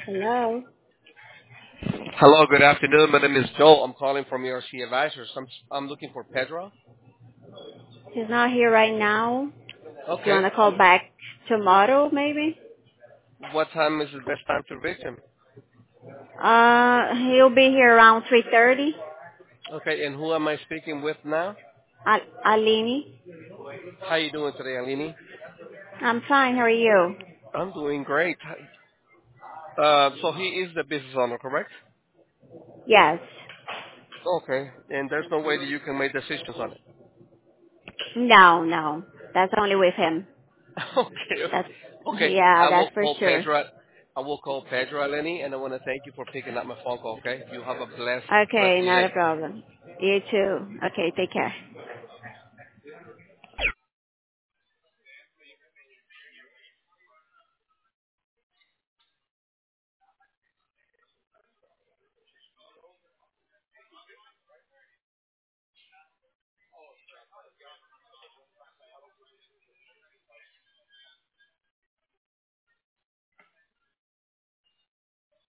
Hello. Hello, good afternoon. My name is Joel. I'm calling from ERC Advisors. I'm looking for Pedro. He's not here right now. Do you Okay. want to call back tomorrow, maybe? What time is the best time to reach him? He'll be here around 3:30. Okay, and who am I speaking with now? Alini. How you doing today, Alini? I'm fine. How are you? I'm doing great. So he is the business owner, correct? Yes. Okay, and there's no way that you can make decisions on it. No, no. That's only with him. Okay, That's okay. yeah, I will that's for call sure. Pedro. I will call Pedro, Alini, and I want to thank you for picking up my phone call. Okay, you have a blessed Okay, rest of your not a day. problem. You too. Okay, take care.